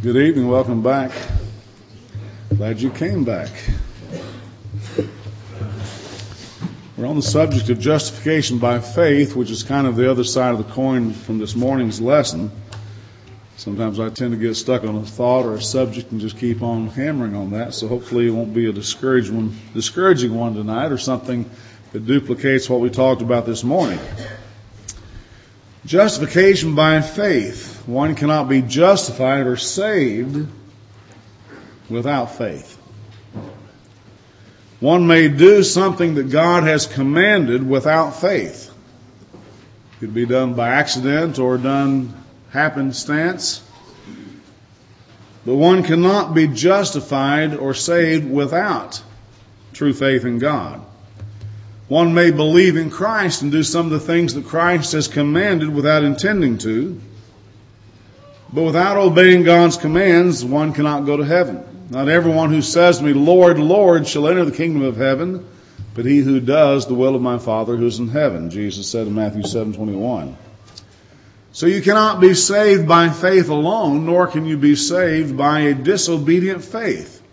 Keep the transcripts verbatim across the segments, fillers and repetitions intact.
Good evening. Welcome back. Glad you came back. We're on the subject of justification by faith, which is kind of the other side of the coin from this morning's lesson. Sometimes I tend to get stuck on a thought or a subject and just keep on hammering on that. So hopefully it won't be a discouraging one, discouraging one tonight or something that duplicates what we talked about this morning. Justification by faith. One cannot be justified or saved without faith. One may do something that God has commanded without faith. It could be done by accident or done happenstance. But one cannot be justified or saved without true faith in God. One may believe in Christ and do some of the things that Christ has commanded without intending to. But without obeying God's commands, one cannot go to heaven. Not everyone who says to me, Lord, Lord, shall enter the kingdom of heaven, but he who does the will of my Father who is in heaven, Jesus said in Matthew seven twenty-one. So you cannot be saved by faith alone, nor can you be saved by a disobedient faith.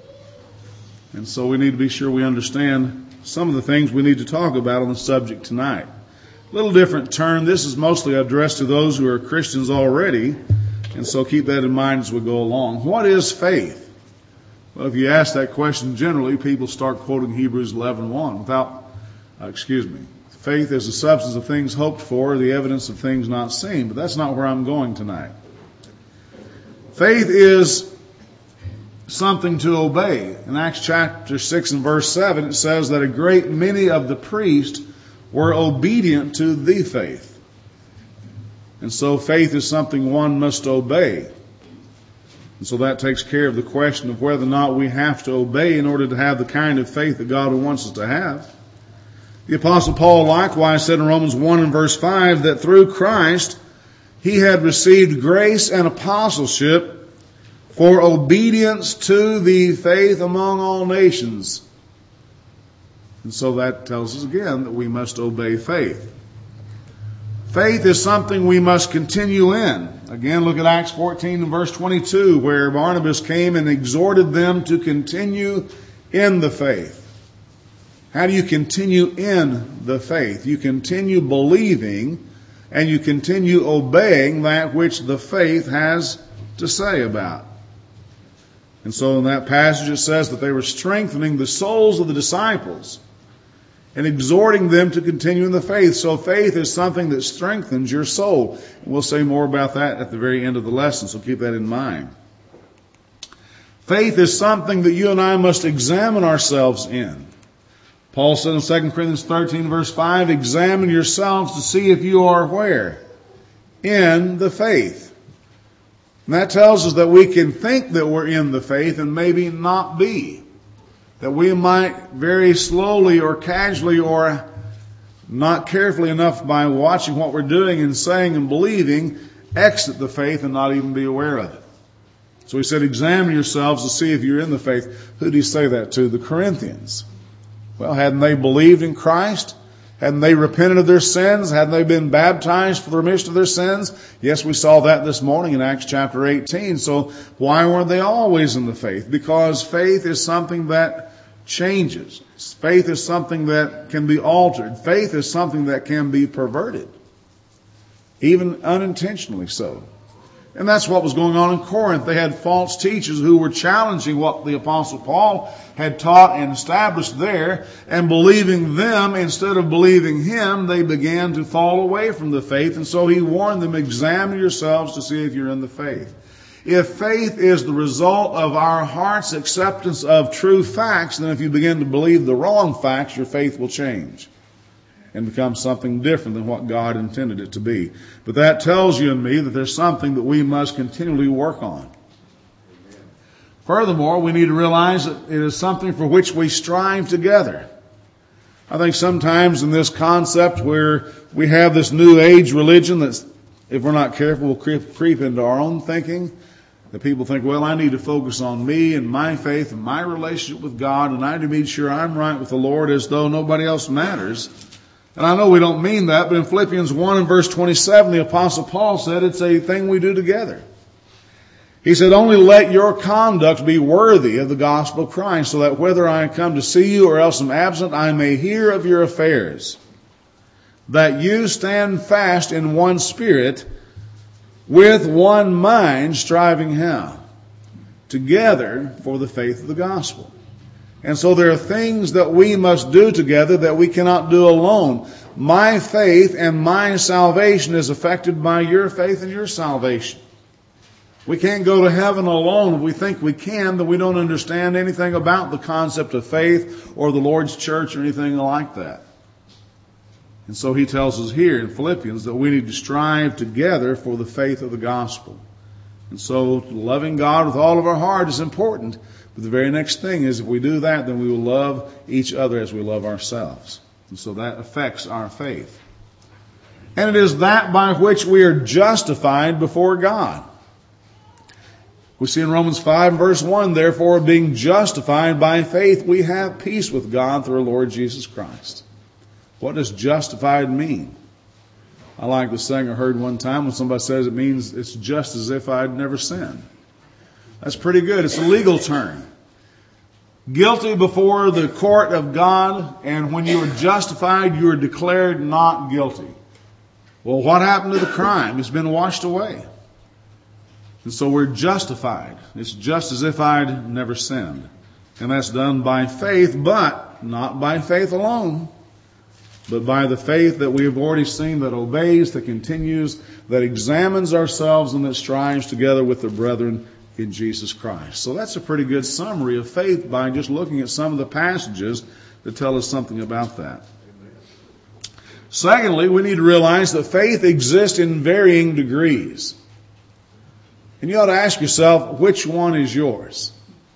And so we need to be sure we understand some of the things we need to talk about on the subject tonight. A little different turn. This is mostly addressed to those who are Christians already. And so keep that in mind as we go along. What is faith? Well, if you ask that question generally, people start quoting Hebrews eleven one without, uh, excuse me. Faith is the substance of things hoped for, the evidence of things not seen. But that's not where I'm going tonight. Faith is something to obey. In Acts chapter six and verse seven, it says that a great many of the priests were obedient to the faith. And so faith is something one must obey. And so that takes care of the question of whether or not we have to obey in order to have the kind of faith that God wants us to have. The Apostle Paul likewise said in Romans one and verse five that through Christ he had received grace and apostleship for obedience to the faith among all nations. And so that tells us again that we must obey faith. Faith is something we must continue in. Again, look at Acts fourteen and verse twenty-two, where Barnabas came and exhorted them to continue in the faith. How do you continue in the faith? You continue believing and you continue obeying that which the faith has to say about. And so in that passage it says that they were strengthening the souls of the disciples and exhorting them to continue in the faith. So faith is something that strengthens your soul. We'll say more about that at the very end of the lesson, so keep that in mind. Faith is something that you and I must examine ourselves in. Paul said in Second Corinthians thirteen verse five, examine yourselves to see if you are where? In the faith. And that tells us that we can think that we're in the faith and maybe not be. That we might very slowly or casually or not carefully enough by watching what we're doing and saying and believing, exit the faith and not even be aware of it. So he said, examine yourselves to see if you're in the faith. Who did he say that to? The Corinthians. Well, hadn't they believed in Christ? Hadn't they repented of their sins? Hadn't they been baptized for the remission of their sins? Yes, we saw that this morning in Acts chapter eighteen. So why weren't they always in the faith? Because faith is something that changes. Faith is something that can be altered. Faith is something that can be perverted. Even unintentionally so. And that's what was going on in Corinth. They had false teachers who were challenging what the Apostle Paul had taught and established there, and believing them instead of believing him, they began to fall away from the faith. And so he warned them, examine yourselves to see if you're in the faith. If faith is the result of our heart's acceptance of true facts, then if you begin to believe the wrong facts, your faith will change and become something different than what God intended it to be. But that tells you and me that there's something that we must continually work on. Furthermore, we need to realize that it is something for which we strive together. I think sometimes in this concept where we have this new age religion that's, if we're not careful, will creep, creep into our own thinking. That people think, well, I need to focus on me and my faith and my relationship with God, and I need to be sure I'm right with the Lord as though nobody else matters. And I know we don't mean that, but in Philippians one and verse twenty-seven, the Apostle Paul said it's a thing we do together. He said, only let your conduct be worthy of the gospel of Christ, so that whether I come to see you or else am absent, I may hear of your affairs, that you stand fast in one spirit, with one mind, striving how? Together for the faith of the gospel. And so there are things that we must do together that we cannot do alone. My faith and my salvation is affected by your faith and your salvation. We can't go to heaven alone. If we think we can, then we don't understand anything about the concept of faith or the Lord's church or anything like that. And so he tells us here in Philippians that we need to strive together for the faith of the gospel. And so loving God with all of our heart is important. But the very next thing is if we do that, then we will love each other as we love ourselves. And so that affects our faith. And it is that by which we are justified before God. We see in Romans five verse one, therefore being justified by faith, we have peace with God through our Lord Jesus Christ. What does justified mean? I like the saying I heard one time when somebody says it means it's just as if I'd never sinned. That's pretty good. It's a legal term. Guilty before the court of God, and when you are justified, you are declared not guilty. Well, what happened to the crime? It's been washed away. And so we're justified. It's just as if I'd never sinned. And that's done by faith, but not by faith alone, but by the faith that we have already seen that obeys, that continues, that examines ourselves, and that strives together with the brethren in Jesus Christ. So that's a pretty good summary of faith by just looking at some of the passages that tell us something about that. Secondly, we need to realize that faith exists in varying degrees. And you ought to ask yourself, which one is yours?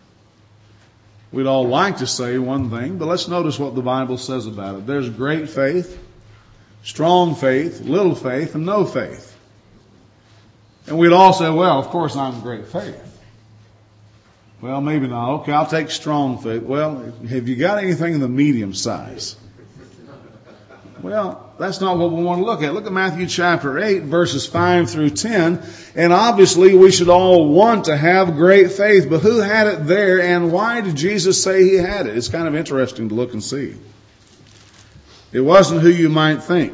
We'd all like to say one thing, but let's notice what the Bible says about it. There's great faith, strong faith, little faith, and no faith. And we'd all say, well, of course I'm great faith. Well, maybe not. Okay, I'll take strong faith. Well, have you got anything in the medium size? Well, that's not what we want to look at. Look at Matthew chapter eight, verses five through ten. And obviously we should all want to have great faith. But who had it there, and why did Jesus say he had it? It's kind of interesting to look and see. It wasn't who you might think.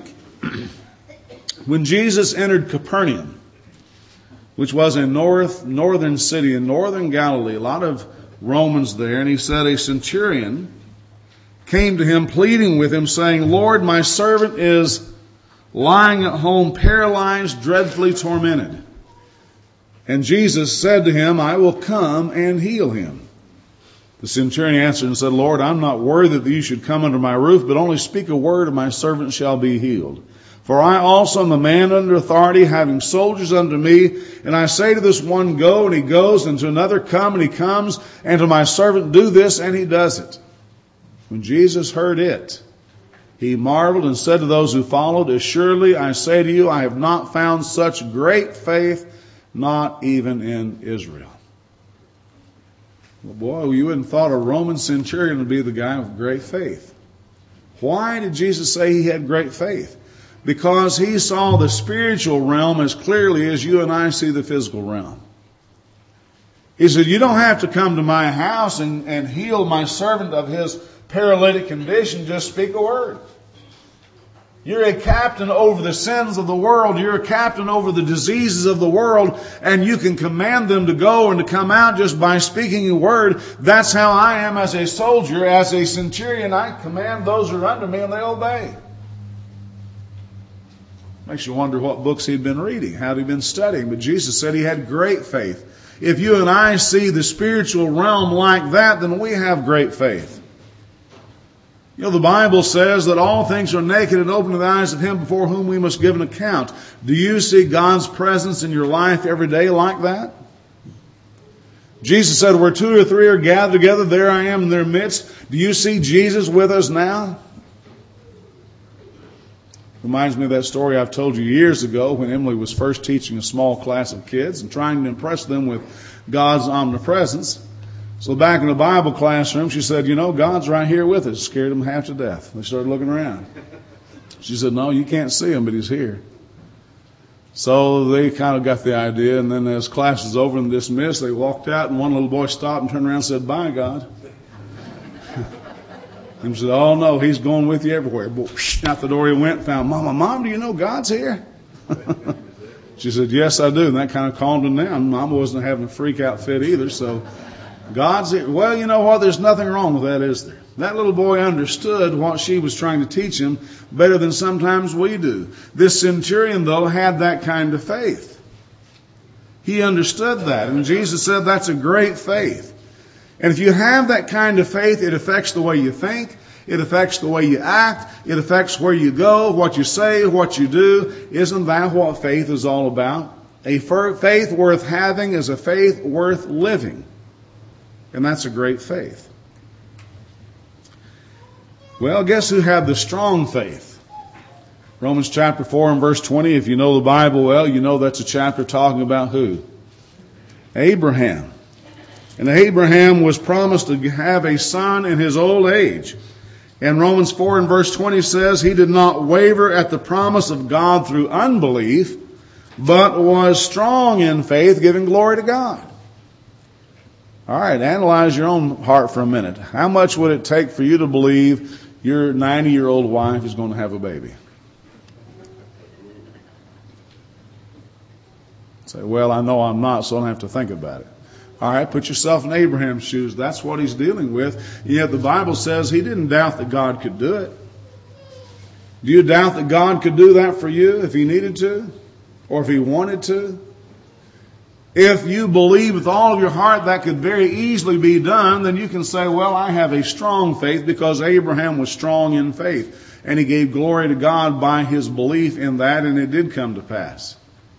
When Jesus entered Capernaum, which was a north, northern city in northern Galilee, a lot of Romans there, and he said a centurion came to him pleading with him, saying, Lord, my servant is lying at home, paralyzed, dreadfully tormented. And Jesus said to him, I will come and heal him. The centurion answered and said, Lord, I'm not worthy that you should come under my roof, but only speak a word, and my servant shall be healed. For I also am a man under authority, having soldiers under me, and I say to this one, go, and he goes, and to another, come, and he comes, and to my servant, do this, and he does it. When Jesus heard it, he marveled and said to those who followed, assuredly I say to you, I have not found such great faith, not even in Israel. Well, boy, you wouldn't have thought a Roman centurion would be the guy with great faith. Why did Jesus say he had great faith? Because he saw the spiritual realm as clearly as you and I see the physical realm. He said, you don't have to come to my house and, and heal my servant of his paralytic condition, just speak a word. You're a captain over the sins of the world. You're a captain over the diseases of the world, and you can command them to go and to come out just by speaking a word. That's how I am as a soldier, as a centurion. I command those who are under me, and they obey. Makes you wonder what books he'd been reading, how he'd been studying. But Jesus said he had great faith. If you and I see the spiritual realm like that, then we have great faith. You know, the Bible says that all things are naked and open to the eyes of him before whom we must give an account. Do you see God's presence in your life every day like that? Jesus said, where two or three are gathered together, there I am in their midst. Do you see Jesus with us now? Reminds me of that story I've told you years ago when Emily was first teaching a small class of kids and trying to impress them with God's omnipresence. So back in the Bible classroom, she said, you know, God's right here with us. Scared them half to death. They started looking around. She said, no, you can't see him, but he's here. So they kind of got the idea, and then as class was over and dismissed, they walked out, and one little boy stopped and turned around and said, "Bye, God." And said, "Oh, no, he's going with you everywhere." Out the door he went, found Mama. "Mom, do you know God's here?" She said, "Yes, I do." And that kind of calmed him down. Mama wasn't having a freak out fit either. So God's here. Well, you know what? There's nothing wrong with that, is there? That little boy understood what she was trying to teach him better than sometimes we do. This centurion, though, had that kind of faith. He understood that. And Jesus said that's a great faith. And if you have that kind of faith, it affects the way you think. It affects the way you act. It affects where you go, what you say, what you do. Isn't that what faith is all about? A faith worth having is a faith worth living. And that's a great faith. Well, guess who had the strong faith? Romans chapter four and verse twenty. If you know the Bible well, you know that's a chapter talking about who? Abraham. And Abraham was promised to have a son in his old age. And Romans four and verse twenty says he did not waver at the promise of God through unbelief, but was strong in faith, giving glory to God. All right, analyze your own heart for a minute. How much would it take for you to believe your ninety-year-old wife is going to have a baby? Say, "Well, I know I'm not, so I don't have to think about it." All right, put yourself in Abraham's shoes. That's what he's dealing with. Yet the Bible says he didn't doubt that God could do it. Do you doubt that God could do that for you if he needed to? Or if he wanted to? If you believe with all of your heart that could very easily be done, then you can say, "Well, I have a strong faith," because Abraham was strong in faith. And he gave glory to God by his belief in that, and it did come to pass.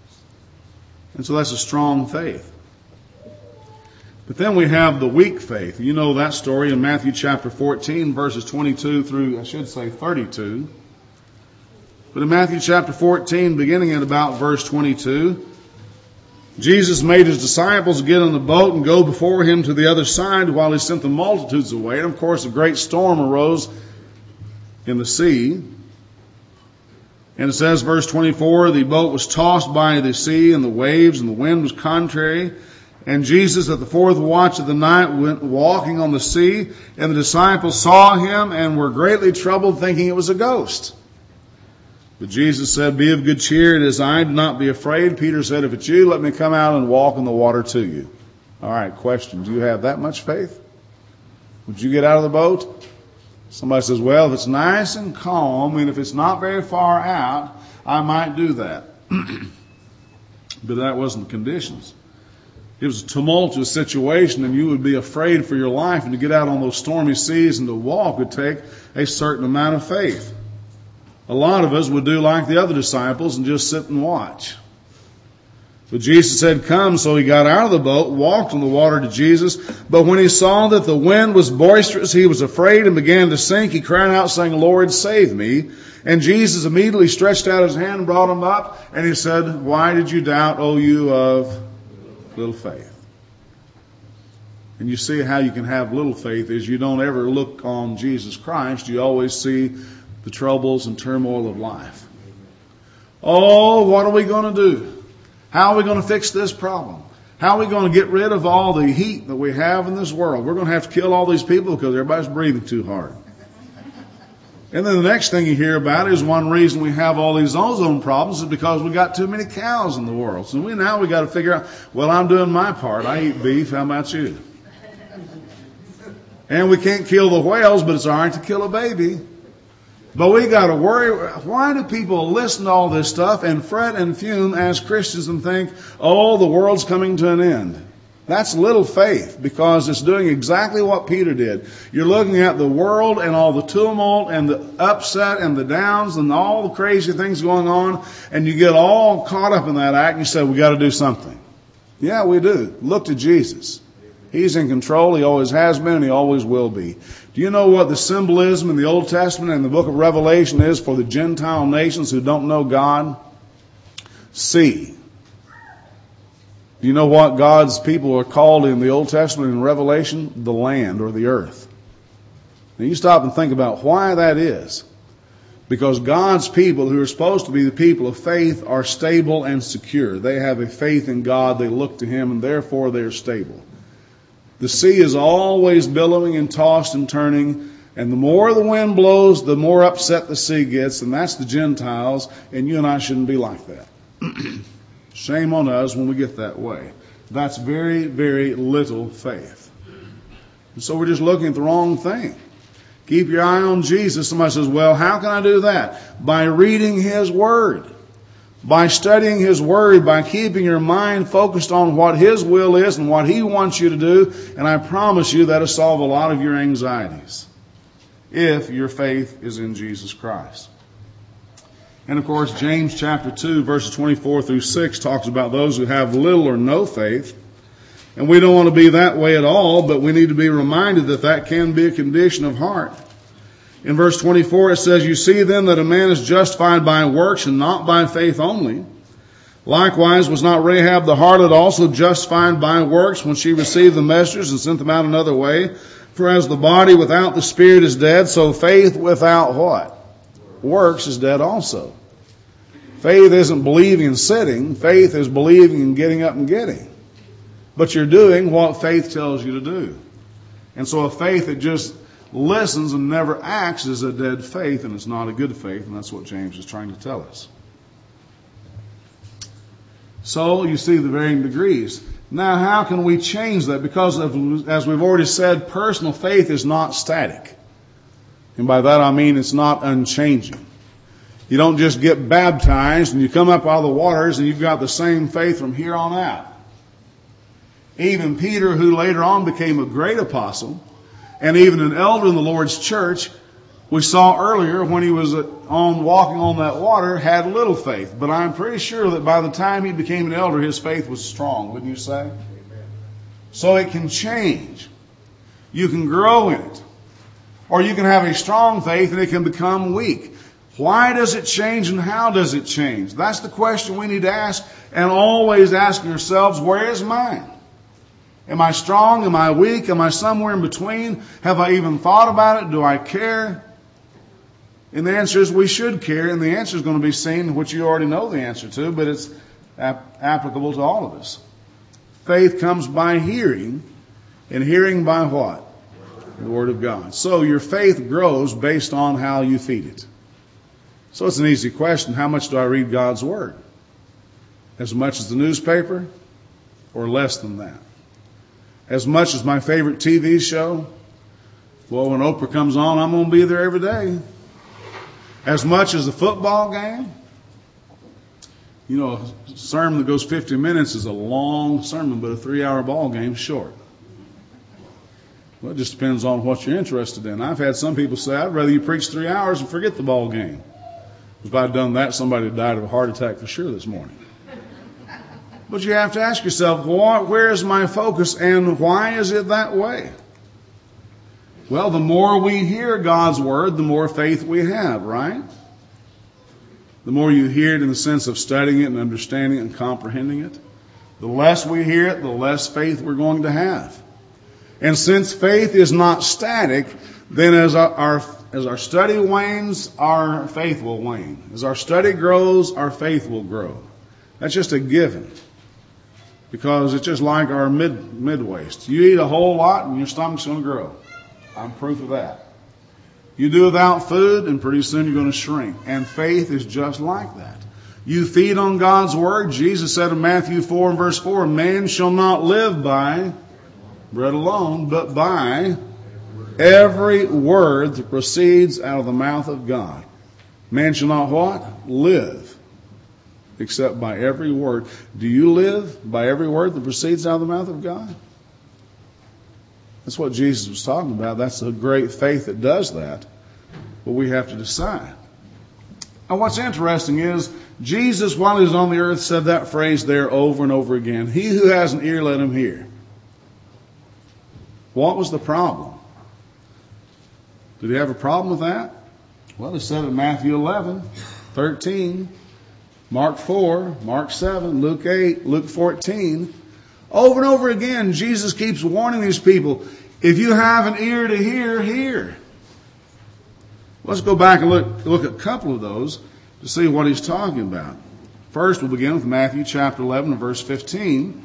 And so that's a strong faith. But then we have the weak faith. You know that story in Matthew chapter fourteen, verses twenty-two through, I should say, thirty-two. But in Matthew chapter fourteen, beginning at about verse twenty-two, Jesus made his disciples get on the boat and go before him to the other side while he sent the multitudes away. And of course, a great storm arose in the sea. And it says, verse twenty-four, the boat was tossed by the sea and the waves, and the wind was contrary. And Jesus, at the fourth watch of the night, went walking on the sea, and the disciples saw him and were greatly troubled, thinking it was a ghost. But Jesus said, "Be of good cheer, it is I, do not be afraid." Peter said, "If it's you, let me come out and walk in the water to you." All right, question, do you have that much faith? Would you get out of the boat? Somebody says, "Well, if it's nice and calm, and if it's not very far out, I might do that." But that wasn't the conditions. It was a tumultuous situation, and you would be afraid for your life, and to get out on those stormy seas and to walk would take a certain amount of faith. A lot of us would do like the other disciples and just sit and watch. But Jesus said, "Come," so he got out of the boat, walked on the water to Jesus. But when he saw that the wind was boisterous, he was afraid and began to sink. He cried out, saying, "Lord, save me." And Jesus immediately stretched out his hand and brought him up, and he said, "Why did you doubt, O you of little faith?" And you see how you can have little faith is you don't ever look on Jesus Christ. You always see the troubles and turmoil of life. Oh, what are we going to do? How are we going to fix this problem? How are we going to get rid of all the heat that we have in this world? We're going to have to kill all these people because everybody's breathing too hard. And then the next thing you hear about is one reason we have all these ozone problems is because we got too many cows in the world. So we now we got to figure out, well, I'm doing my part. I eat beef. How about you? And we can't kill the whales, but it's all right to kill a baby. But we got to worry. Why do people listen to all this stuff and fret and fume as Christians and think, oh, the world's coming to an end? That's little faith, because it's doing exactly what Peter did. You're looking at the world and all the tumult and the upset and the downs and all the crazy things going on, and you get all caught up in that act and you say, we got to do something. Yeah, we do. Look to Jesus. He's in control. He always has been and he always will be. Do you know what the symbolism in the Old Testament and the book of Revelation is for the Gentile nations who don't know God? Sea. Do you know what God's people are called in the Old Testament and Revelation? The land or the earth. Now you stop and think about why that is. Because God's people, who are supposed to be the people of faith, are stable and secure. They have a faith in God. They look to Him, and therefore they are stable. The sea is always billowing and tossed and turning, and the more the wind blows, the more upset the sea gets, and that's the Gentiles, and you and I shouldn't be like that. Shame on us when we get that way. That's very, very little faith. And so we're just looking at the wrong thing. Keep your eye on Jesus. Somebody says, well, how can I do that? By reading His Word. By studying His Word, by keeping your mind focused on what His will is and what He wants you to do. And I promise you that'll solve a lot of your anxieties, if your faith is in Jesus Christ. And of course, James chapter two, verses twenty-four through six talks about those who have little or no faith. And we don't want to be that way at all, but we need to be reminded that that can be a condition of heart. In verse twenty-four it says, you see then that a man is justified by works and not by faith only. Likewise was not Rahab the harlot also justified by works when she received the messengers and sent them out another way? For as the body without the spirit is dead, so faith without what? Works is dead also. Faith isn't believing and sitting. Faith is believing and getting up and getting. But you're doing what faith tells you to do. And so a faith that just listens and never acts is a dead faith, and it's not a good faith, and that's what James is trying to tell us. So you see the varying degrees. Now how can we change that? Because of, as we've already said, personal faith is not static. And by that I mean it's not unchanging. You don't just get baptized and you come up out of the waters and you've got the same faith from here on out. Even Peter, who later on became a great apostle, and even an elder in the Lord's church, we saw earlier when he was on walking on that water, had little faith. But I'm pretty sure that by the time he became an elder, his faith was strong, wouldn't you say? Amen. So it can change. You can grow in it. Or you can have a strong faith and it can become weak. Why does it change and how does it change? That's the question we need to ask, and always asking ourselves, where is mine? Am I strong? Am I weak? Am I somewhere in between? Have I even thought about it? Do I care? And the answer is we should care, and the answer is going to be seen, which you already know the answer to, but it's ap- applicable to all of us. Faith comes by hearing, and hearing by what? The Word of God. So your faith grows based on how you feed it. So it's an easy question. How much do I read God's Word? As much as the newspaper, or less than that? As much as my favorite T V show? Well, when Oprah comes on, I'm going to be there every day. As much as the football game? You know, a sermon that goes fifty minutes is a long sermon, but a three-hour ball game is short. Well, it just depends on what you're interested in. I've had some people say, I'd rather you preach three hours and forget the ball game. If I'd done that, somebody would have died of a heart attack for sure this morning. But you have to ask yourself, where is my focus and why is it that way? Well, the more we hear God's Word, the more faith we have, right? The more you hear it in the sense of studying it and understanding it and comprehending it, the less we hear it, the less faith we're going to have. And since faith is not static, then as our, our as our study wanes, our faith will wane. As our study grows, our faith will grow. That's just a given. Because it's just like our mid mid waist. You eat a whole lot and your stomach's going to grow. I'm proof of that. You do without food and pretty soon you're going to shrink. And faith is just like that. You feed on God's Word. Jesus said in Matthew four and verse four, man shall not live by bread alone, but by every word that proceeds out of the mouth of God. Man shall not what? Live. Except by every word. Do you live by every word that proceeds out of the mouth of God? That's what Jesus was talking about. That's a great faith that does that. But we have to decide. And what's interesting is, Jesus, while he was on the earth, said that phrase there over and over again. He who has an ear, let him hear. What was the problem? Did he have a problem with that? Well, he said it in Matthew eleven, thirteen, Mark four, Mark seven, Luke eight, Luke fourteen. Over and over again, Jesus keeps warning these people, if you have an ear to hear, hear. Let's go back and look, look at a couple of those to see what he's talking about. First, we'll begin with Matthew chapter eleven and verse fifteen.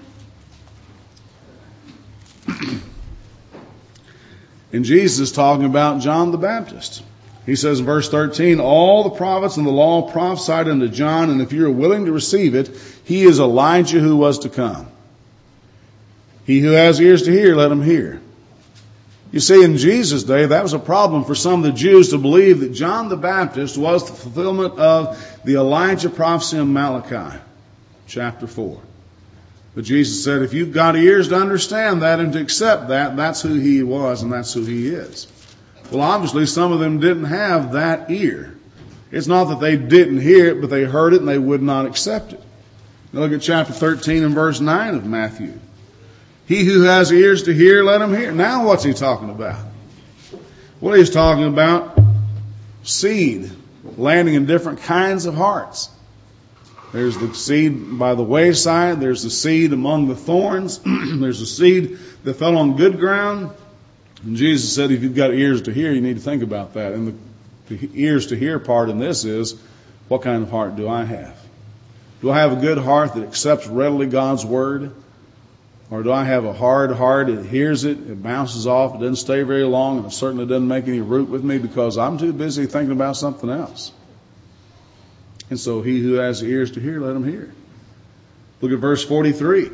And Jesus is talking about John the Baptist. He says in verse thirteen, all the prophets and the law prophesied unto John, and if you are willing to receive it, he is Elijah who was to come. He who has ears to hear, let him hear. You see, in Jesus' day, that was a problem for some of the Jews to believe that John the Baptist was the fulfillment of the Elijah prophecy in Malachi, chapter four. But Jesus said, if you've got ears to understand that and to accept that, that's who he was and that's who he is. Well, obviously, some of them didn't have that ear. It's not that they didn't hear it, but they heard it and they would not accept it. Now look at chapter thirteen and verse nine of Matthew. He who has ears to hear, let him hear. Now what's he talking about? Well, he's talking about seed landing in different kinds of hearts. There's the seed by the wayside. There's the seed among the thorns. There's the seed that fell on good ground. And Jesus said, if you've got ears to hear, you need to think about that. And the, the ears to hear part in this is, what kind of heart do I have? Do I have a good heart that accepts readily God's word? Or do I have a hard heart, it hears it, it bounces off, it doesn't stay very long, and it certainly doesn't make any root with me because I'm too busy thinking about something else? And so he who has ears to hear, let him hear. Look at verse forty-three.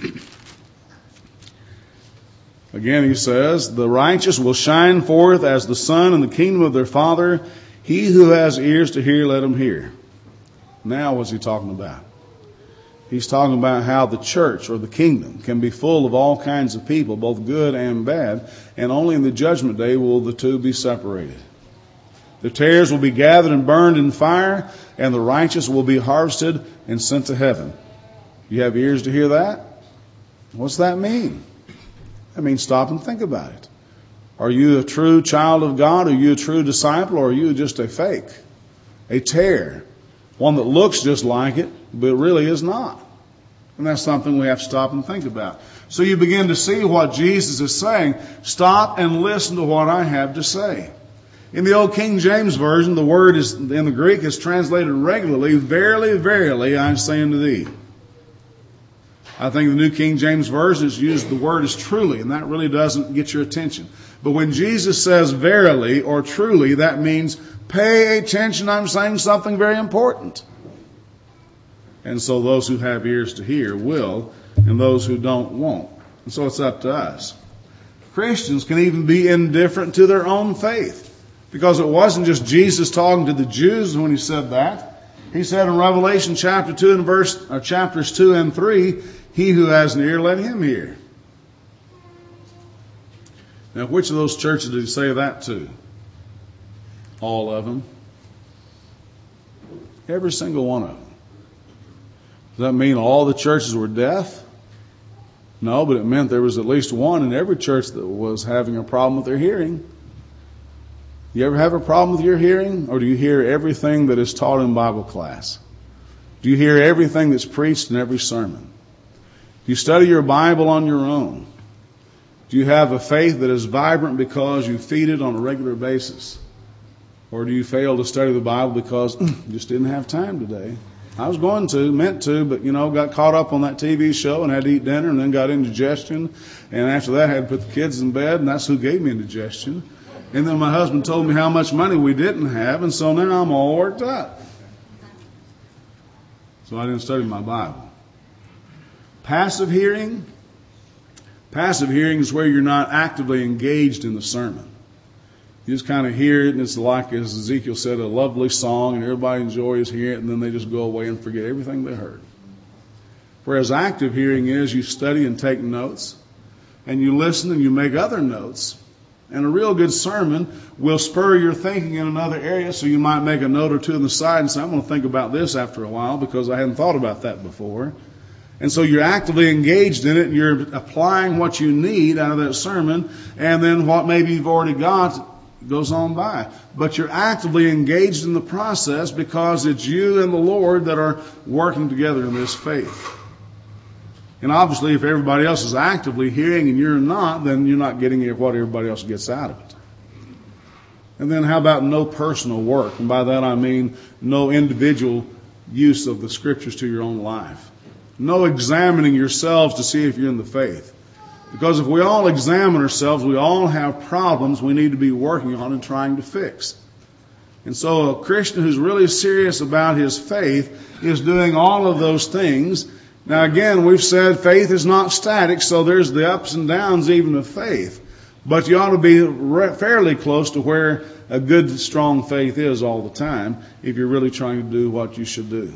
Again he says, the righteous will shine forth as the sun in the kingdom of their Father. He who has ears to hear, let him hear. Now what's he talking about? He's talking about how the church or the kingdom can be full of all kinds of people, both good and bad, and only in the judgment day will the two be separated. The tares will be gathered and burned in fire, and the righteous will be harvested and sent to heaven. You have ears to hear that? What's that mean? That means stop and think about it. Are you a true child of God? Are you a true disciple? Or are you just a fake? A tare? One that looks just like it, but really is not. And that's something we have to stop and think about. So you begin to see what Jesus is saying. Stop and listen to what I have to say. In the old King James Version, the word is in the Greek is translated regularly, verily, verily, I say unto thee. I think the New King James Version has used the word as truly, and that really doesn't get your attention. But when Jesus says verily or truly, that means pay attention, I'm saying something very important. And so those who have ears to hear will, and those who don't won't. And so it's up to us. Christians can even be indifferent to their own faith. Because it wasn't just Jesus talking to the Jews when he said that. He said in Revelation chapter two and verse, or chapters two and three, he who has an ear, let him hear. Now, which of those churches did he say that to? All of them. Every single one of them. Does that mean all the churches were deaf? No, but it meant there was at least one in every church that was having a problem with their hearing. You ever have a problem with your hearing? Or do you hear everything that is taught in Bible class? Do you hear everything that's preached in every sermon? Do you study your Bible on your own? Do you have a faith that is vibrant because you feed it on a regular basis? Or do you fail to study the Bible because you just didn't have time today? I was going to, meant to, but, you know, got caught up on that T V show and had to eat dinner and then got indigestion. And after that, I had to put the kids in bed, and that's who gave me indigestion. And then my husband told me how much money we didn't have, and so now I'm all worked up. So I didn't study my Bible. Passive hearing. Passive hearing is where you're not actively engaged in the sermon. You just kind of hear it, and it's like, as Ezekiel said, a lovely song, and everybody enjoys hearing it, and then they just go away and forget everything they heard. Whereas active hearing is you study and take notes, and you listen and you make other notes. And a real good sermon will spur your thinking in another area, so you might make a note or two on the side and say, I'm going to think about this after a while because I hadn't thought about that before. And so you're actively engaged in it, and you're applying what you need out of that sermon, and then what maybe you've already got goes on by. But you're actively engaged in the process because it's you and the Lord that are working together in this faith. And obviously, if everybody else is actively hearing and you're not, then you're not getting what everybody else gets out of it. And then how about no personal work? And by that I mean no individual use of the Scriptures to your own life. No examining yourselves to see if you're in the faith. Because if we all examine ourselves, we all have problems we need to be working on and trying to fix. And so a Christian who's really serious about his faith is doing all of those things. Now again, we've said faith is not static, so there's the ups and downs even of faith. But you ought to be fairly close to where a good, strong faith is all the time if you're really trying to do what you should do.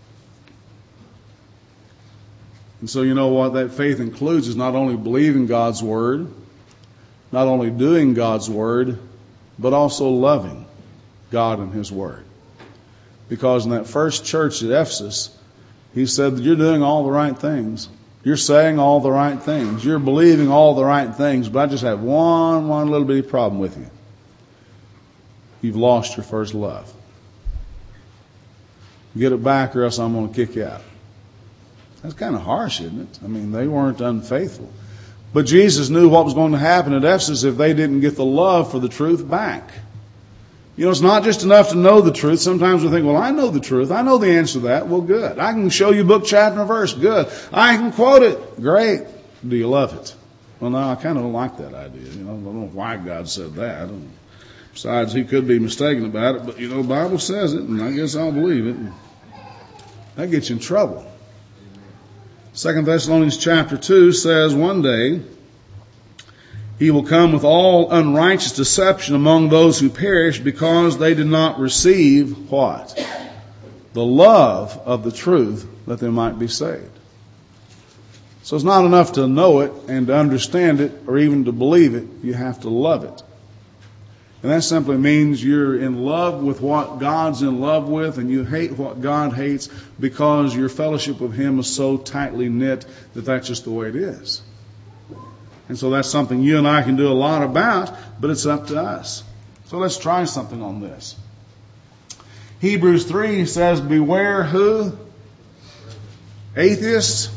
And so you know what that faith includes is not only believing God's Word, not only doing God's Word, but also loving God and His Word. Because in that first church at Ephesus, he said that you're doing all the right things. You're saying all the right things. You're believing all the right things. But I just have one, one little bitty problem with you. You've lost your first love. Get it back or else I'm going to kick you out. That's kind of harsh, isn't it? I mean, they weren't unfaithful. But Jesus knew what was going to happen at Ephesus if they didn't get the love for the truth back. You know, it's not just enough to know the truth. Sometimes we think, well, I know the truth. I know the answer to that. Well, good. I can show you book, chapter, and verse. Good. I can quote it. Great. Do you love it? Well, no, I kind of don't like that idea. You know, I don't know why God said that. Besides, he could be mistaken about it. But, you know, the Bible says it, and I guess I'll believe it. That gets you in trouble. Second Thessalonians chapter two says, one day, he will come with all unrighteous deception among those who perish because they did not receive what? The love of the truth that they might be saved. So it's not enough to know it and to understand it or even to believe it. You have to love it. And that simply means you're in love with what God's in love with and you hate what God hates because your fellowship with Him is so tightly knit that that's just the way it is. And so that's something you and I can do a lot about, but it's up to us. So let's try something on this. Hebrews three says, beware who? Atheists,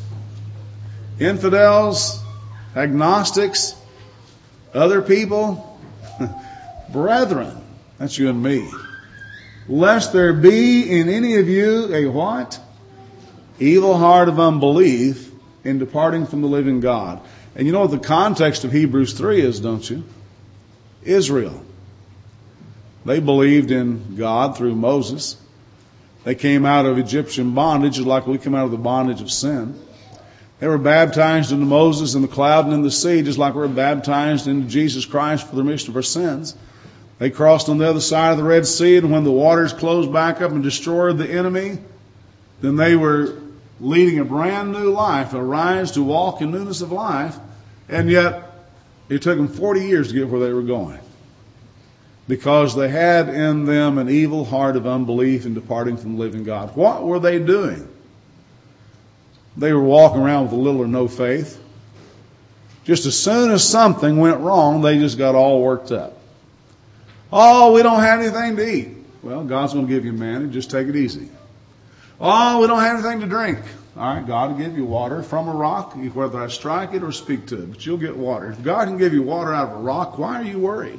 infidels, agnostics, other people, brethren. That's you and me. Lest there be in any of you a what? Evil heart of unbelief in departing from the living God. And you know what the context of Hebrews three is, don't you? Israel. They believed in God through Moses. They came out of Egyptian bondage, just like we came out of the bondage of sin. They were baptized into Moses in the cloud and in the sea, just like we were baptized into Jesus Christ for the remission of our sins. They crossed on the other side of the Red Sea, and when the waters closed back up and destroyed the enemy, then they were leading a brand new life, a rise to walk in newness of life. And yet, it took them forty years to get where they were going. Because they had in them an evil heart of unbelief in departing from the living God. What were they doing? They were walking around with little or no faith. Just as soon as something went wrong, they just got all worked up. Oh, we don't have anything to eat. Well, God's going to give you manna. Just take it easy. Oh, we don't have anything to drink. All right, God will give you water from a rock, whether I strike it or speak to it, but you'll get water. If God can give you water out of a rock, why are you worried?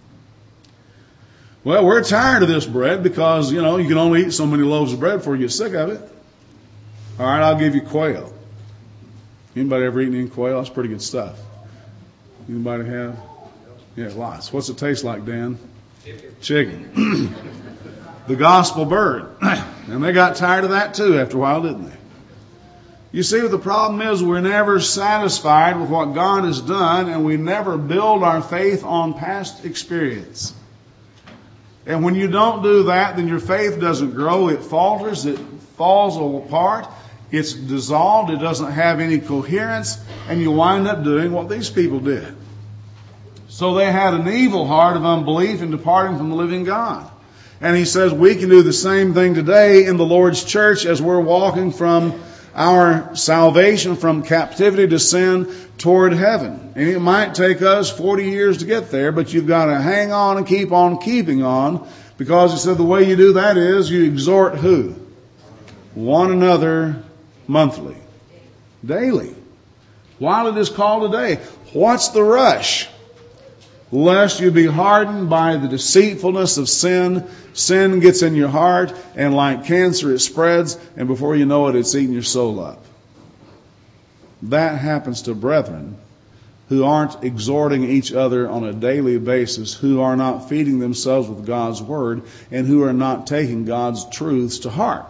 Well, we're tired of this bread because, you know, you can only eat so many loaves of bread before you get sick of it. All right, I'll give you quail. Anybody ever eaten any quail? That's pretty good stuff. Anybody have? Yeah, lots. What's it taste like, Dan? Chicken. Chicken. The gospel bird. And they got tired of that too after a while, didn't they? You see, what the problem is, we're never satisfied with what God has done, and we never build our faith on past experience. And when you don't do that, then your faith doesn't grow. It falters. It falls apart. It's dissolved. It doesn't have any coherence. And you wind up doing what these people did. So they had an evil heart of unbelief in departing from the living God. And he says we can do the same thing today in the Lord's church as we're walking from our salvation from captivity to sin toward heaven. And it might take us forty years to get there, but you've got to hang on and keep on keeping on, because it said the way you do that is you exhort who? One another monthly. Daily. While it is called today. What's the rush? lest you be hardened by the deceitfulness of sin. Sin gets in your heart, and like cancer it spreads, and before you know it, it's eating your soul up. That happens to brethren who aren't exhorting each other on a daily basis, who are not feeding themselves with God's Word, and who are not taking God's truths to heart.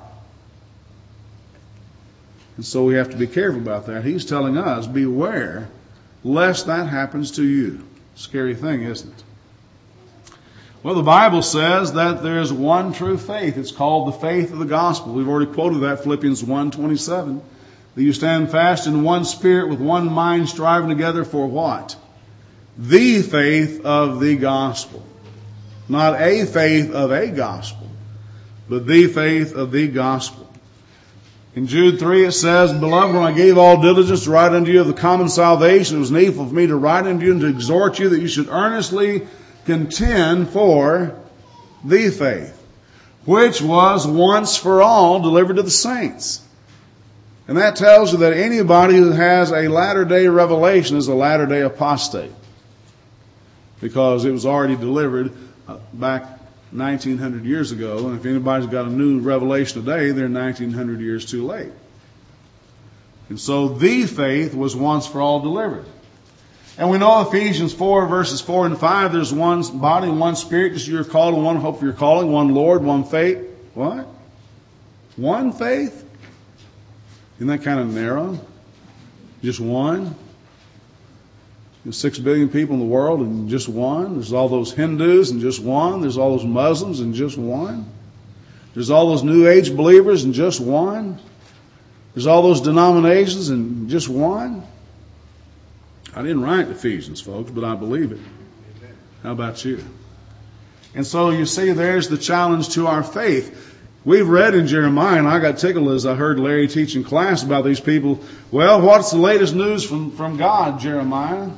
And so we have to be careful about that. He's telling us, beware lest that happens to you. Scary thing, isn't it? Well, the Bible says that there's one true faith. It's called the faith of the gospel. We've already quoted that, Philippians one twenty-seven. That you stand fast in one spirit with one mind, striving together for what? The faith of the gospel. Not a faith of a gospel, but the faith of the gospel. In Jude three it says, Beloved, when I gave all diligence to write unto you of the common salvation, it was needful for me to write unto you and to exhort you that you should earnestly contend for the faith, which was once for all delivered to the saints. And that tells you that anybody who has a latter-day revelation is a latter-day apostate, because it was already delivered back nineteen hundred years ago, and if anybody's got a new revelation today, they're nineteen hundred years too late. And so the faith was once for all delivered. And we know Ephesians four, verses four and five, there's one body, one spirit, just you're called, and one hope for your calling, one Lord, one faith. What? One faith? Isn't that kind of narrow? Just one? There's six billion people in the world and just one. There's all those Hindus and just one. There's all those Muslims and just one. There's all those New Age believers and just one. There's all those denominations and just one. I didn't write Ephesians, folks, but I believe it. How about you? And so you see, there's the challenge to our faith. We've read in Jeremiah, and I got tickled as I heard Larry teach in class about these people. Well, what's the latest news from, from God, Jeremiah?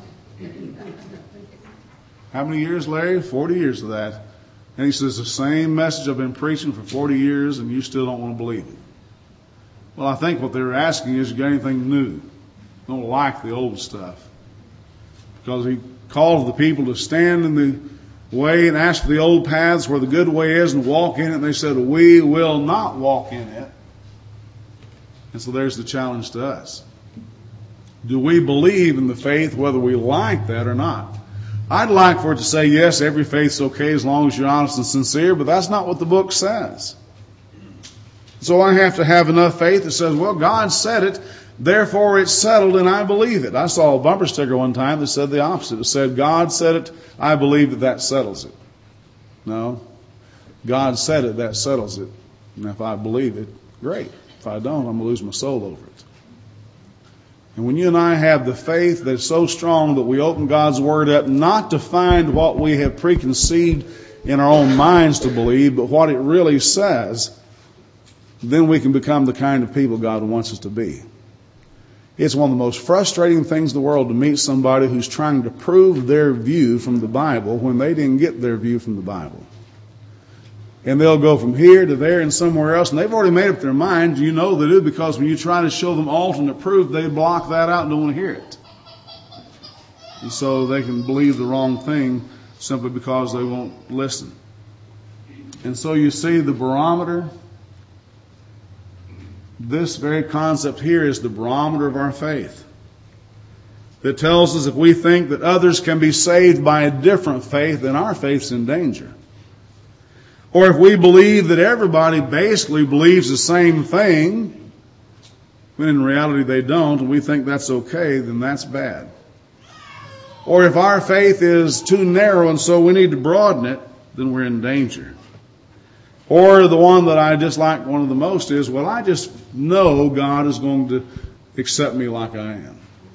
How many years, Larry? Forty years of that. And he says, the same message I've been preaching for forty years, and you still don't want to believe it. Well, I think what they're asking is, you got anything new? Don't like the old stuff. Because he calls the people to stand in the way and ask for the old paths where the good way is and walk in it. And they said, we will not walk in it. And so there's the challenge to us. Do we believe in the faith whether we like that or not? I'd like for it to say, yes, every faith's okay as long as you're honest and sincere, but that's not what the book says. So I have to have enough faith that says, well, God said it, therefore it's settled and I believe it. I saw a bumper sticker one time that said the opposite. It said, God said it, I believe that that settles it. No. God said it, that settles it. And if I believe it, great. If I don't, I'm going to lose my soul over it. And when you and I have the faith that's so strong that we open God's Word up not to find what we have preconceived in our own minds to believe, but what it really says, then we can become the kind of people God wants us to be. It's one of the most frustrating things in the world to meet somebody who's trying to prove their view from the Bible when they didn't get their view from the Bible. And they'll go from here to there and somewhere else, and they've already made up their mind. You know they do, because when you try to show them alternate proof, they block that out and don't want to hear it. And so they can believe the wrong thing simply because they won't listen. And so you see the barometer. This very concept here is the barometer of our faith. That tells us if we think that others can be saved by a different faith, then our faith's in danger. Or if we believe that everybody basically believes the same thing, when in reality they don't, and we think that's okay, then that's bad. Or if our faith is too narrow and so we need to broaden it, then we're in danger. Or the one that I dislike one of the most is, well, I just know God is going to accept me like I am.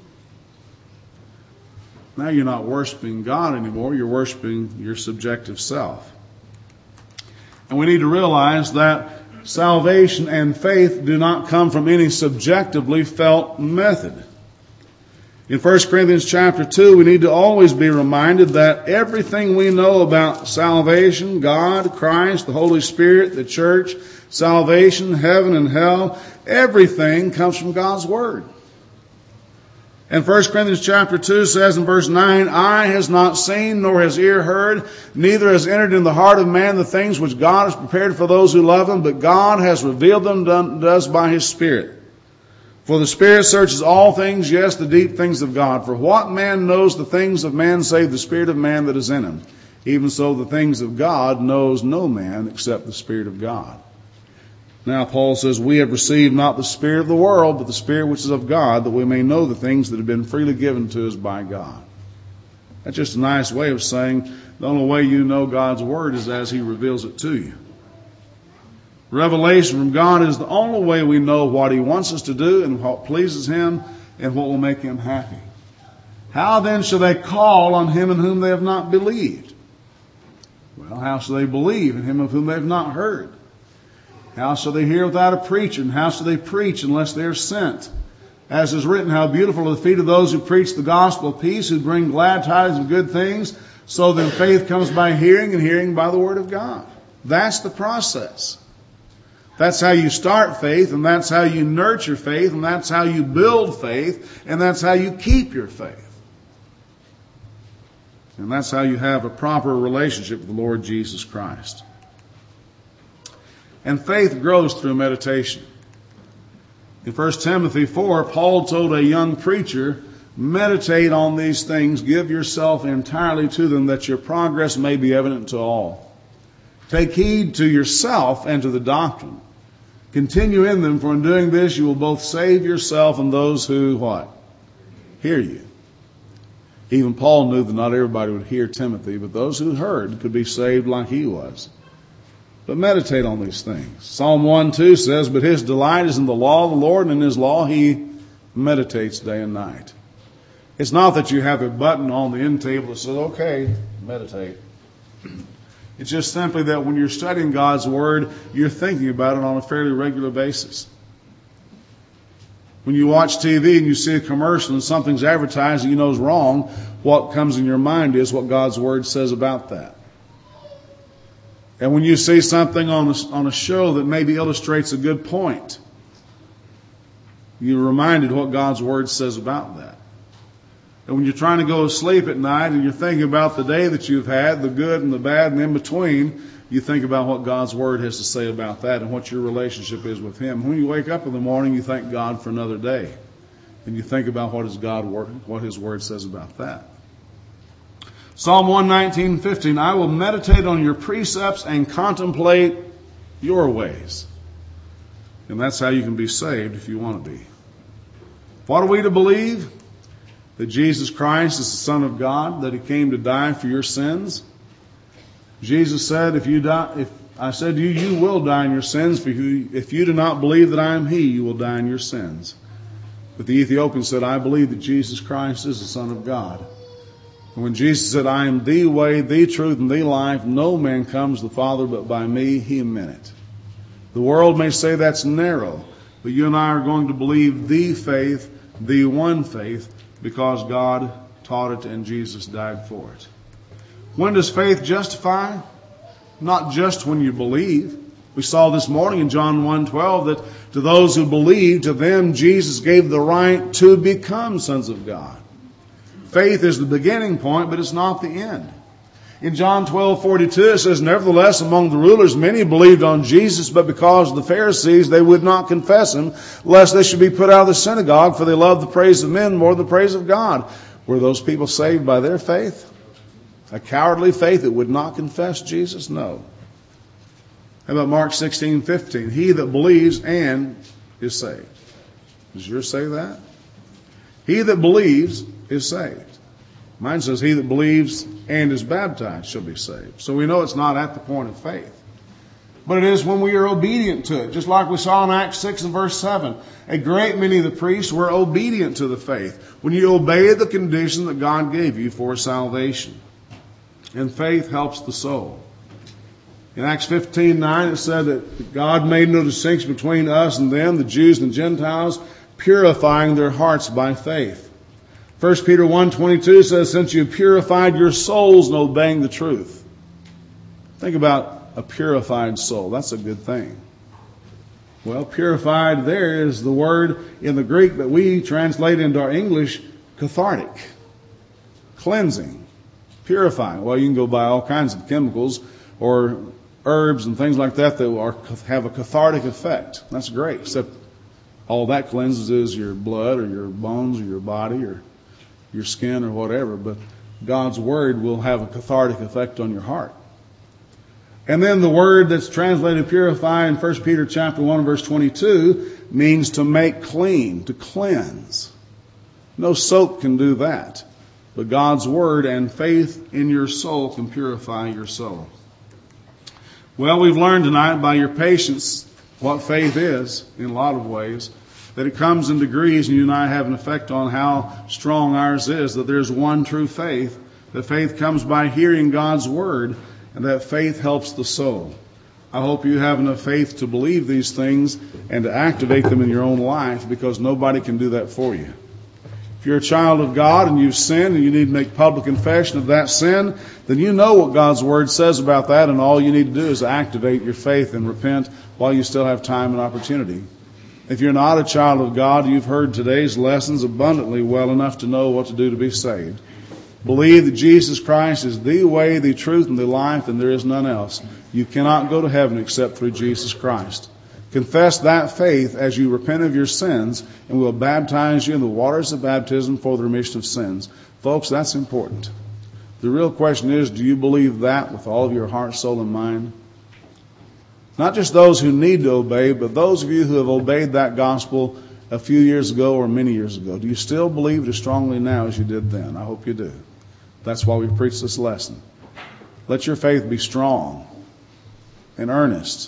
Now you're not worshiping God anymore. You're worshiping your subjective self. And we need to realize that salvation and faith do not come from any subjectively felt method. In First Corinthians chapter two, we need to always be reminded that everything we know about salvation, God, Christ, the Holy Spirit, the church, salvation, heaven and hell, everything comes from God's Word. And First Corinthians chapter two says in verse nine, eye has not seen, nor has ear heard, neither has entered in the heart of man the things which God has prepared for those who love him, but God has revealed them to us by his Spirit. For the Spirit searches all things, yes, the deep things of God. For what man knows the things of man save the Spirit of man that is in him? Even so the things of God knows no man except the Spirit of God. Now Paul says, we have received not the spirit of the world, but the Spirit which is of God, that we may know the things that have been freely given to us by God. That's just a nice way of saying the only way you know God's Word is as He reveals it to you. Revelation from God is the only way we know what He wants us to do and what pleases Him and what will make Him happy. How then shall they call on Him in whom they have not believed? Well, how shall they believe in Him of whom they have not heard? How shall they hear without a preacher? And how shall they preach unless they are sent? As is written, how beautiful are the feet of those who preach the gospel of peace, who bring glad tidings of good things. So then faith comes by hearing, and hearing by the word of God. That's the process. That's how you start faith, and that's how you nurture faith, and that's how you build faith, and that's how you keep your faith. And that's how you have a proper relationship with the Lord Jesus Christ. And faith grows through meditation. In First Timothy four, Paul told a young preacher, meditate on these things, give yourself entirely to them, that your progress may be evident to all. Take heed to yourself and to the doctrine. Continue in them, for in doing this you will both save yourself and those who, what? Hear you. Even Paul knew that not everybody would hear Timothy, but those who heard could be saved like he was. But meditate on these things. Psalm one two says, but his delight is in the law of the Lord, and in his law he meditates day and night. It's not that you have a button on the end table that says, okay, meditate. It's just simply that when you're studying God's Word, you're thinking about it on a fairly regular basis. When you watch T V and you see a commercial and something's advertised that you know is wrong, what comes in your mind is what God's Word says about that. And when you see something on a, on a show that maybe illustrates a good point, you're reminded what God's Word says about that. And when you're trying to go to sleep at night and you're thinking about the day that you've had, the good and the bad and in between, you think about what God's Word has to say about that and what your relationship is with Him. When you wake up in the morning, you thank God for another day. And you think about what His God what His Word says about that. Psalm one nineteen fifteen, I will meditate on your precepts and contemplate your ways. And that's how you can be saved if you want to be. What are we to believe? That Jesus Christ is the Son of God, that He came to die for your sins. Jesus said, if you die, if I said to you, you will die in your sins. If you, if you do not believe that I am He, you will die in your sins. But the Ethiopian said, I believe that Jesus Christ is the Son of God. And when Jesus said, I am the way, the truth, and the life, no man comes to the Father but by me, He meant it. The world may say that's narrow, but you and I are going to believe the faith, the one faith, because God taught it and Jesus died for it. When does faith justify? Not just when you believe. We saw this morning in John one twelve that to those who believe, to them Jesus gave the right to become sons of God. Faith is the beginning point, but it's not the end. In John twelve forty-two it says, nevertheless among the rulers many believed on Jesus, but because of the Pharisees they would not confess Him, lest they should be put out of the synagogue, for they loved the praise of men more than the praise of God. Were those people saved by their faith? A cowardly faith that would not confess Jesus? No. How about Mark sixteen fifteen? He that believes and is saved. Does yours say that? He that believes is saved. Mine says, he that believes and is baptized shall be saved. So we know it's not at the point of faith. But it is when we are obedient to it. Just like we saw in Acts six and verse seven. A great many of the priests were obedient to the faith. When you obey the condition that God gave you for salvation. And faith helps the soul. In Acts fifteen nine it said that God made no distinction between us and them, the Jews and the Gentiles, purifying their hearts by faith. First Peter one twenty-two says, since you purified your souls in obeying the truth. Think about a purified soul. That's a good thing. Well, purified there is the word in the Greek that we translate into our English cathartic, cleansing, purifying. Well, you can go buy all kinds of chemicals or herbs and things like that that are, have a cathartic effect. That's great, except all that cleanses is your blood or your bones or your body or your skin or whatever. But God's Word will have a cathartic effect on your heart. And then the word that's translated purify in First Peter chapter one verse twenty-two means to make clean, to cleanse. No soap can do that. But God's Word and faith in your soul can purify your soul. Well, we've learned tonight by your patience what faith is in a lot of ways. That it comes in degrees, and you and I have an effect on how strong ours is. That there's one true faith. That faith comes by hearing God's Word, and that faith helps the soul. I hope you have enough faith to believe these things and to activate them in your own life, because nobody can do that for you. If you're a child of God and you've sinned and you need to make public confession of that sin, then you know what God's Word says about that, and all you need to do is activate your faith and repent while you still have time and opportunity. If you're not a child of God, you've heard today's lessons abundantly well enough to know what to do to be saved. Believe that Jesus Christ is the way, the truth, and the life, and there is none else. You cannot go to heaven except through Jesus Christ. Confess that faith as you repent of your sins, and we'll baptize you in the waters of baptism for the remission of sins. Folks, that's important. The real question is, do you believe that with all of your heart, soul, and mind? Not just those who need to obey, but those of you who have obeyed that gospel a few years ago or many years ago. Do you still believe it as strongly now as you did then? I hope you do. That's why we preach this lesson. Let your faith be strong and earnest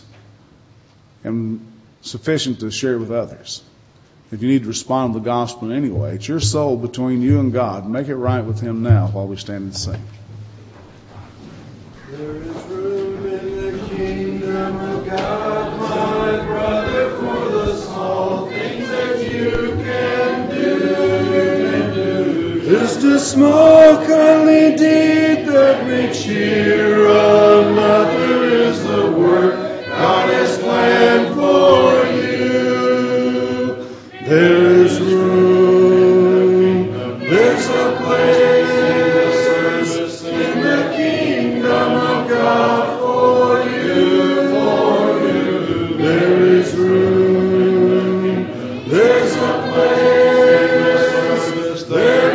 and sufficient to share with others. If you need to respond to the gospel in any way, it's your soul between you and God. Make it right with Him now while we stand and sing. There is room in the kingdom of God, my brother, for the small things that you can do. Just a small kindly deed that may cheer another is the work God has planned for you. There is room